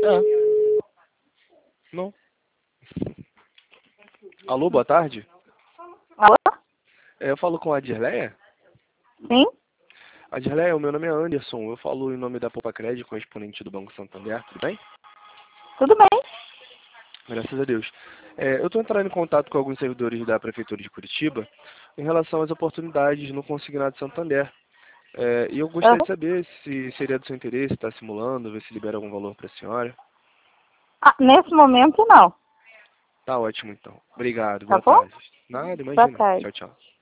É. Não. Alô, boa tarde. Alô? Eu falo com a Dirleia. Sim? A Dirleia, o meu nome é Anderson. Eu falo em nome da Poupa Crédito, correspondente do Banco Santander. Tudo bem? Tudo bem? Graças a Deus. Eu estou entrando em contato com alguns servidores da Prefeitura de Curitiba em relação às oportunidades no Consignado Santander. E eu gostaria de Aham. saber se seria do seu interesse estar simulando, ver se libera algum valor para a senhora. Ah, nesse momento, não. Tá ótimo, então. Obrigado. Tá Boa bom? tarde. Nada, Boa imagina. tarde. Tchau, tchau.